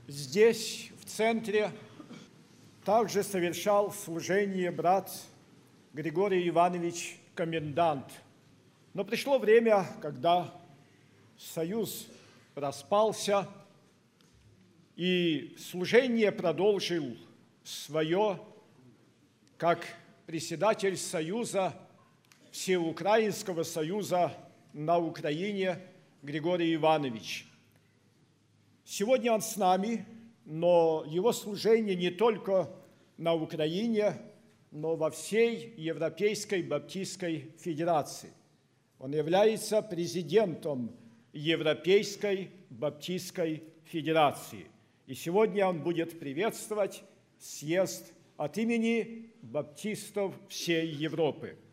Здесь, в центре, также совершал служение брат Григорий Иванович Комендант. Но пришло время, когда союз распался, и служение продолжил свое, как председатель Союза, Всеукраинского союза на Украине Григорий Иванович. Сегодня он с нами, но его служение не только на Украине, но во всей Европейской Баптистской Федерации. Он является президентом Европейской Баптистской Федерации. И сегодня он будет приветствовать съезд от имени баптистов всей Европы.